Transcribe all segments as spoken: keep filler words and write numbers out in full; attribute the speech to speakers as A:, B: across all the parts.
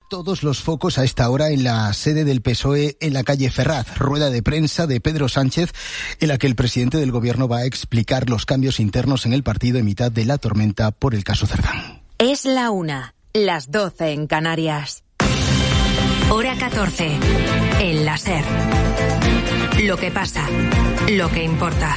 A: todos los focos a esta hora en la sede del P S O E en la calle Ferraz. Rueda de prensa de Pedro Sánchez en la que el presidente del gobierno va a explicar los cambios internos en el partido en mitad de la tormenta por el caso Cerdán.
B: Es la una, las doce en Canarias. Hora catorce, en la SER. Lo que pasa, lo que importa.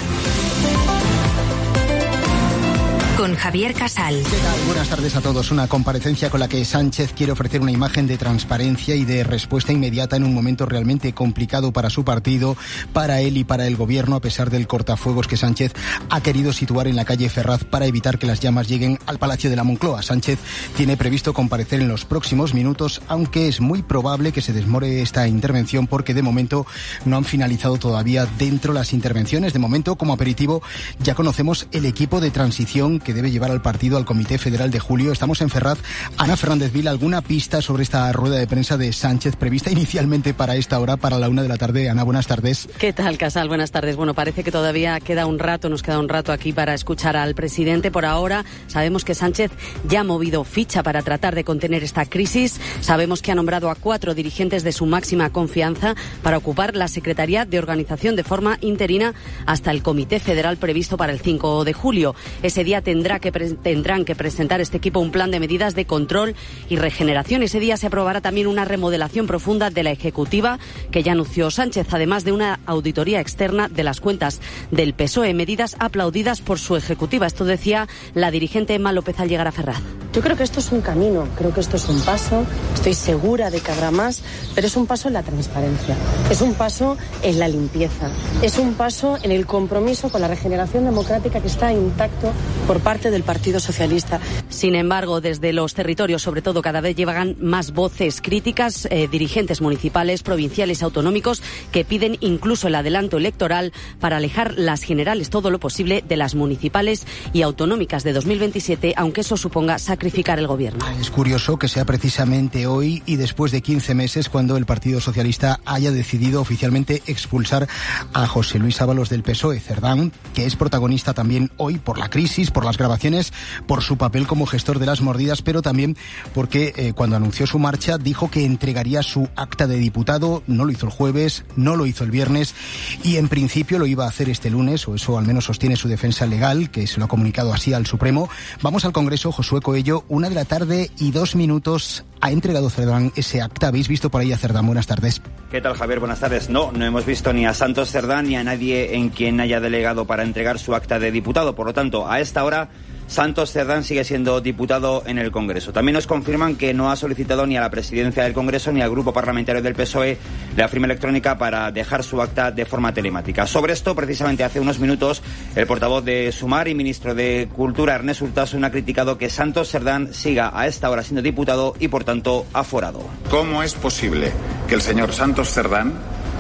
B: Con Javier Casal.
A: ¿Qué tal? Buenas tardes a todos. Una comparecencia con la que Sánchez quiere ofrecer una imagen de transparencia y de respuesta inmediata en un momento realmente complicado para su partido, para él y para el gobierno, a pesar del cortafuegos que Sánchez ha querido situar en la calle Ferraz para evitar que las llamas lleguen al Palacio de la Moncloa. Sánchez tiene previsto comparecer en los próximos minutos, aunque es muy probable que se desmore esta intervención porque de momento no han finalizado todavía dentro las intervenciones. De momento, como aperitivo, ya conocemos el equipo de transición que debe llevar al partido al Comité Federal de Julio. Estamos en Ferraz. Ana Fernández Vila, ¿alguna pista sobre esta rueda de prensa de Sánchez prevista inicialmente para esta hora, para la una de la tarde? Ana, buenas tardes.
C: ¿Qué tal, Casal? Buenas tardes. Bueno, parece que todavía queda un rato, nos queda un rato aquí para escuchar al presidente. Por ahora sabemos que Sánchez ya ha movido ficha para tratar de contener esta crisis. Sabemos que ha nombrado a cuatro dirigentes de su máxima confianza para ocupar la Secretaría de Organización de forma interina hasta el Comité Federal previsto para el cinco de julio. Ese día tendrá que pre- tendrán que presentar este equipo un plan de medidas de control y regeneración. Ese día se aprobará también una remodelación profunda de la Ejecutiva que ya anunció Sánchez, además de una auditoría externa de las cuentas del P S O E, medidas aplaudidas por su Ejecutiva. Esto decía la dirigente Emma López al llegar a Ferraz.
D: Yo creo que esto es un camino, creo que esto es un paso, estoy segura de que habrá más, pero es un paso en la transparencia, es un paso en la limpieza, es un paso en el compromiso con la regeneración democrática que está intacto por parte del Partido Socialista.
C: Sin embargo, desde los territorios, sobre todo, cada vez llegan más voces críticas, eh, dirigentes municipales, provinciales y autonómicos que piden incluso el adelanto electoral para alejar las generales todo lo posible de las municipales y autonómicas de dos mil veintisiete, aunque eso suponga sacrificar el gobierno.
A: Es curioso que sea precisamente hoy y después de quince meses cuando el Partido Socialista haya decidido oficialmente expulsar a José Luis Ábalos del P S O E. Cerdán, que es protagonista también hoy por la crisis, por las grabaciones, por su papel como gestor de las mordidas, pero también porque eh, cuando anunció su marcha dijo que entregaría su acta de diputado. No lo hizo el jueves, no lo hizo el viernes y en principio lo iba a hacer este lunes, o eso al menos sostiene su defensa legal, que se lo ha comunicado así al Supremo. Vamos al Congreso. Josué Coello, una de la tarde y dos minutos. ¿Ha entregado Cerdán ese acta? ¿Habéis visto por ahí a Cerdán? Buenas tardes.
E: ¿Qué tal, Javier? Buenas tardes. No, no hemos visto ni a Santos Cerdán ni a nadie en quien haya delegado para entregar su acta de diputado. Por lo tanto, a esta hora, Santos Cerdán sigue siendo diputado en el Congreso. También nos confirman que no ha solicitado ni a la presidencia del Congreso ni al grupo parlamentario del P S O E la firma electrónica para dejar su acta de forma telemática. Sobre esto, precisamente hace unos minutos, el portavoz de Sumar y ministro de Cultura, Ernest Urtasun, ha criticado que Santos Cerdán siga a esta hora siendo diputado y, por tanto, aforado.
F: ¿Cómo es posible que el señor Santos Cerdán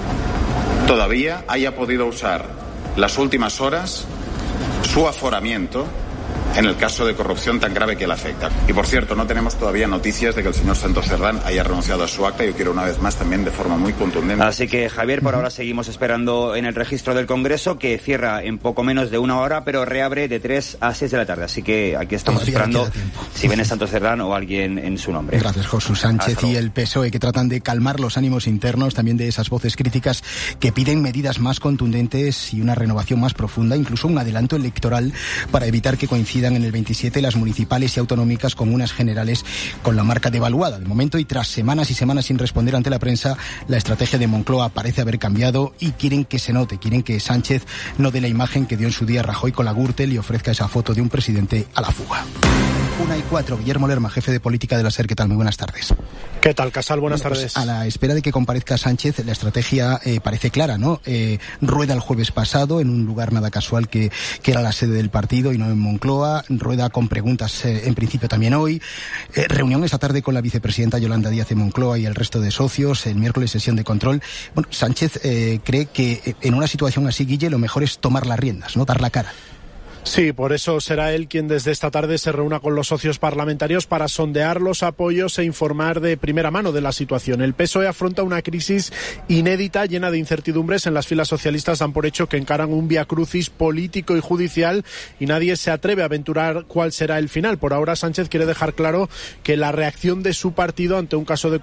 F: todavía haya podido usar las últimas horas su aforamiento en el caso de corrupción tan grave que le afecta? Y, por cierto, no tenemos todavía noticias de que el señor Santos Cerdán haya renunciado a su acta. Yo quiero una vez más también de forma muy contundente.
E: Así que, Javier, por ahora seguimos esperando en el registro del Congreso, que cierra en poco menos de una hora, pero reabre de tres a seis de la tarde. Así que aquí estamos todavía esperando si viene Santos Cerdán o alguien en su nombre.
A: Gracias, Josu. Sánchez y el P S O E, que tratan de calmar los ánimos internos también de esas voces críticas que piden medidas más contundentes y una renovación más profunda, incluso un adelanto electoral para evitar que coincidan en el veintisiete las municipales y autonómicas con unas generales con la marca devaluada. De momento, y tras semanas y semanas sin responder ante la prensa, la estrategia de Moncloa parece haber cambiado y quieren que se note, quieren que Sánchez no dé la imagen que dio en su día Rajoy con la Gürtel y ofrezca esa foto de un presidente a la fuga. Una y cuatro. Guillermo Lerma, jefe de política de la SER. ¿Qué tal? Muy buenas tardes.
G: ¿Qué tal, Casal? Buenas
A: bueno,
G: tardes.
A: Pues a la espera de que comparezca Sánchez, la estrategia eh, parece clara, ¿no? Eh, rueda el jueves pasado en un lugar nada casual que, que era la sede del partido y no en Moncloa. Rueda con preguntas eh, en principio también hoy. Eh, reunión esta tarde con la vicepresidenta Yolanda Díaz en Moncloa y el resto de socios. El miércoles sesión de control. Bueno, Sánchez eh, cree que en una situación así, Guille, lo mejor es tomar las riendas, ¿no? Dar la cara.
G: Sí, por eso será él quien desde esta tarde se reúna con los socios parlamentarios para sondear los apoyos e informar de primera mano de la situación. El P S O E afronta una crisis inédita, llena de incertidumbres. En las filas socialistas dan por hecho que encaran un viacrucis político y judicial y nadie se atreve a aventurar cuál será el final. Por ahora, Sánchez quiere dejar claro que la reacción de su partido ante un caso de